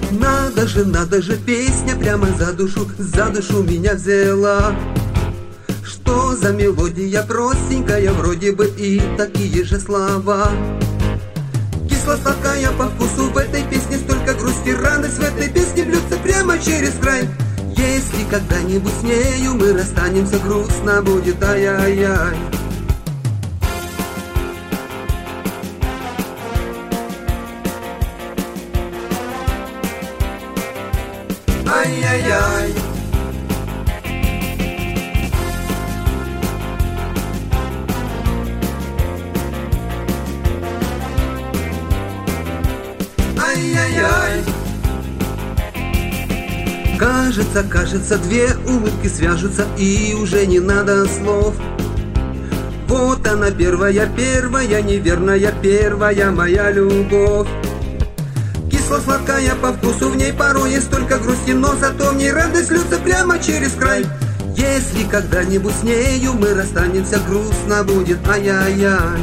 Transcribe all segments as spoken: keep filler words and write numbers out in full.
Надо же, надо же, песня прямо за душу, за душу меня взяла. Что за мелодия простенькая, вроде бы и такие же слова. Кисло-сладкая по вкусу, в этой песне столько грусти, радость в этой песне бьется прямо через край. Если когда-нибудь с нею мы расстанемся, грустно будет, ай-яй-яй. Ай-яй-яй. Ай-яй-яй. Кажется, кажется, две улыбки свяжутся, и уже не надо слов. Вот она первая, первая, неверная, первая моя любовь. Кисло-сладкая по вкусу, в ней порой есть столько грусти, но зато в ней радость льется прямо через край. Если когда-нибудь с нею мы расстанемся, грустно будет, ай-яй-яй.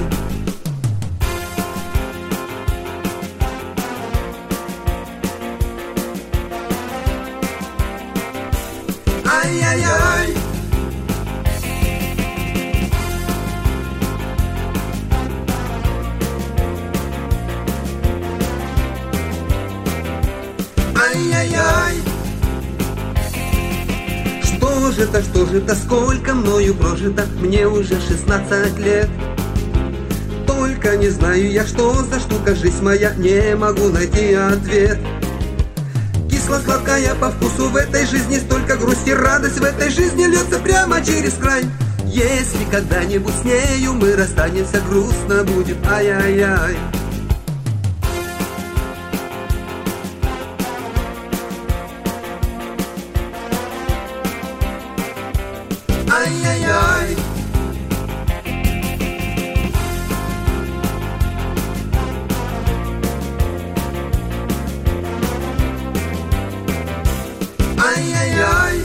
Ай-яй-яй. Ай-яй-яй. Что же это, что же это, сколько мною прожито, мне уже шестнадцать лет. Только не знаю я, что за штука, жизнь моя, не могу найти ответ. Кисло-сладкая по вкусу, в этой жизни столько грусти, радость в этой жизни льется прямо через край. Если когда-нибудь с нею мы расстанемся, грустно будет, ай-яй-яй. Ай-яй-яй. Ай-яй-яй.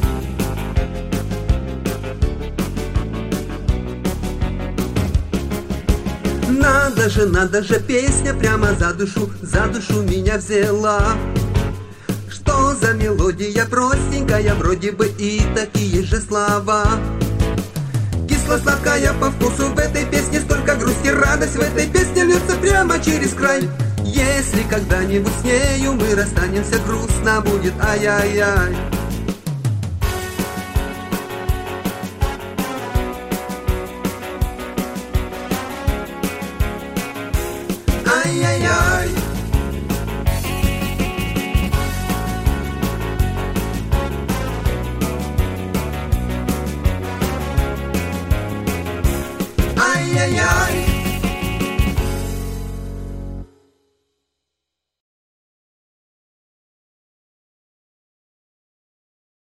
Надо же, надо же, песня прямо за душу, за душу меня взяла. Что за мелодия простенькая, вроде бы и такие же слова. Кисло-сладкая по вкусу, в этой песне столько грусти, радость в этой песне льется прямо через край. Если когда-нибудь с нею мы расстанемся, грустно будет, ай-яй-яй.